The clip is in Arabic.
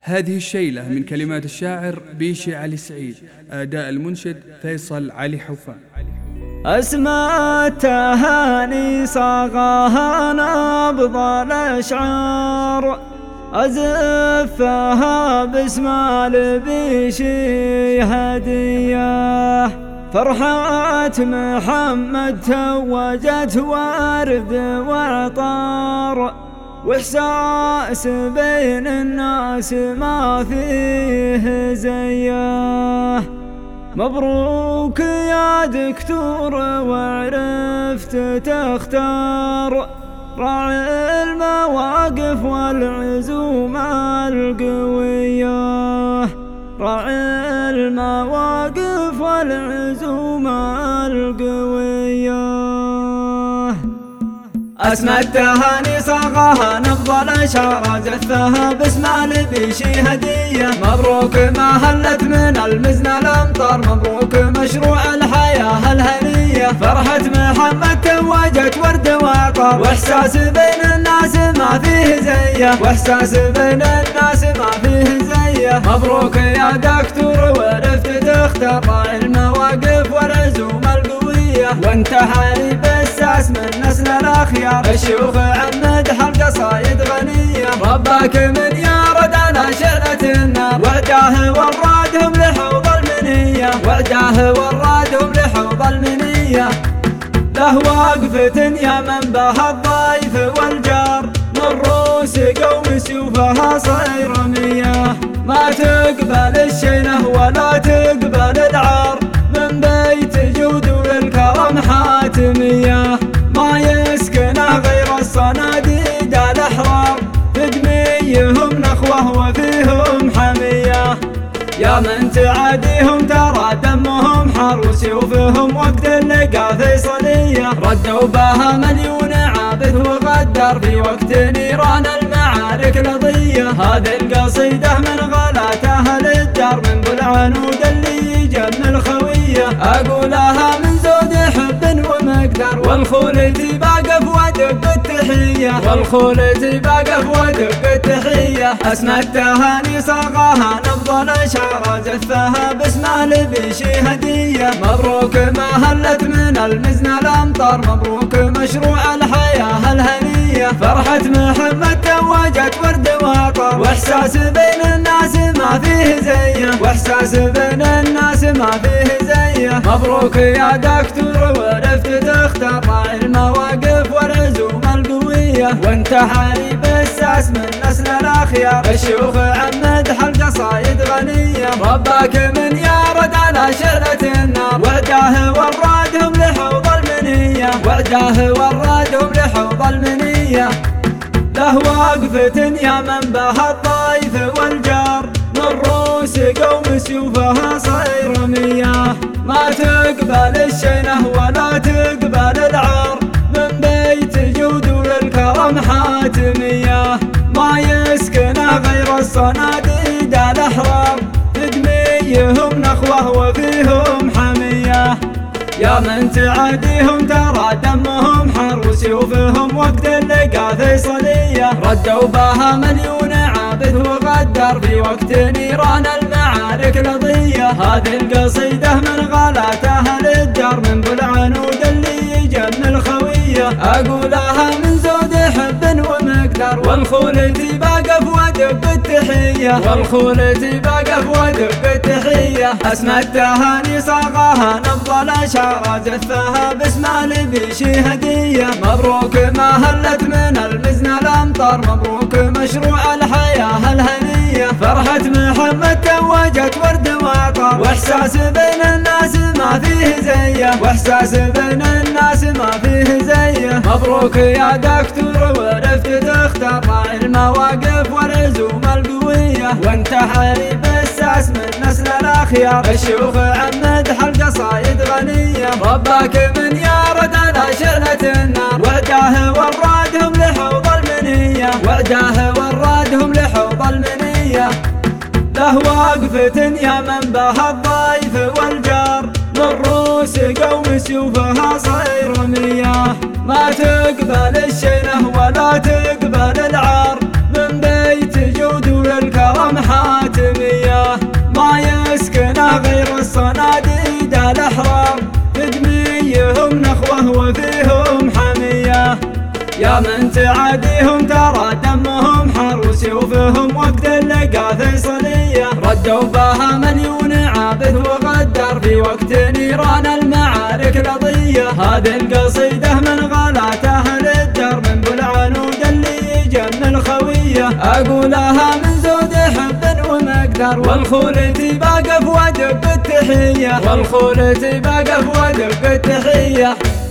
هذه الشيلة من كلمات الشاعر بيشي علي سعيد، أداء المنشد فيصل علي حوفان. أسماء التهاني صاغها نبض الأشعار، أزفها باسم البيشي هدية. فرحة محمد توجت ورد وعطار، وإحساس بين الناس ما فيه زيه. مبروك يا دكتور وعرفت تختار، راعي المواقف والعزوم القوية. راعي المواقف والعزوم القوية. أسماء التهاني صاغها نبض الأشعار، زفها باسم البيشي هدية. مبروك ما هلت من المزن الأمطار، مبروك مشروع الحياة الهنية. فرحة محمد توجت ورد وعطار، وإحساس بين الناس ما فيه زيه. وإحساس بين الناس ما فيه زيه. مبروك يا دكتور وعرفت تختار، راعي المواقف والعزوم القوية. وانت حالي بالساس من نسل الأخيار، الشيوخ عمد قصايد غنية. رباك من يارد على شعلة النار، وعداه ورادهم لحوض المنية. وعداه ورادهم لحوض المنية. له وقفة يا منبه الضيف والجار، من روس قوم سيوفها صير مياه. ما تقبل الشينه ولا تقبل العار، من بيت جود والكرم حاتمية. ما يسكنه غير الصناديد الأحرار، في دميهم نخوة وفيهم حمية. يا من تعاديهم ترى دمهم حار، وسيوفهم وقت اللقا فيصلية. ردوا بها مليون عابث وغدر، في وقت نيران المعارك لضية. هذه القصيدة من غلات أهل الدار، من بالعنود اللي جن الخوية. أقولها من زود حب ومقدر، والخولتي باقف ودق التحية. والخولتي باقف ودق التحية. أسماء التهاني صاغها نبض الأشعار، زفها باسم البيشي هدية. مبروك ما هلت من المزن الأمطار، مبروك مشروع الحياة الهنية. فرحة محمد توجت ورد وعطار، وإحساس بين الناس ما فيه زيه. وإحساس بين الناس ما فيه زيه. مبروك يا دكتور وعرفت تختار، راعي المواقف والعزوم القوية. وانت حالي بالساس من نسل الأخيار، الشيوخ عمد قصايد غنية. رباك من يارد على شعلة النار، وعداه ورادهم لحوض المنية. وعداه ورادهم لحوض المنية. له وقفة يا منبه الضيف والجار، من روس قوم سيوفها صير مياه. ما تقبل الشينه ولا تقبل العار، من بيت جود والكرم حاتمية. ما يسكنه غير الصناديد الأحرار، في دميهم نخوة وفيهم حمية. يا من تعاديهم ترى دمهم حار، وسيوفهم وقت اللقا فيصلية. ردوا بها مليون عابث وغدر، في وقت نيران المعارك لضية. هذه القصيدة من غلات أهل الدار، من بالعنود اللي جن الخوية. أقولها من زود حب ومقدر، والخولتي باقف ودق التحية. والخولتي باقف ودق التحية. أسماء التهاني صاغها نبض الأشعار، زفها باسم البيشي هدية. مبروك ما هلت من المزن الأمطار، مبروك مشروع الحياة الهنية. فرحة محمد توجت ورد وعطار، وإحساس بين الناس ما فيه زيه. وإحساس بين الناس ما فيه زيه. مبروك يا دكتور وعرفت تختار، راعي المواقف والعزوم القوية. وانت حالي بالساس من نسل الأخيار، الشيوخ عمد قصايد غنية. رباك من يارد على شعلة النار، وعداه ورادهم لحوض المنية. وعداه ورادهم لحوض المنية. له وقفة يا منبه الضيف والجار، من روس قوم سيوفها صير مياه. ما تقبل الشينه ولا تقبل العار، من بيت جود والكرم حاتمية. يا من تعاديهم ترى دمهم حر وسيوفهم وقت اللقا فيصلية ردوا بها مليون عابث وغدر في وقت نيران المعارك لضية هذه القصيدة من غلات أهل الدر من بالعنود اللي يجن الخوية أقولها من زود حب ومقدر والخولتي باقف وادق التحية والخولتي باقف وادق التحية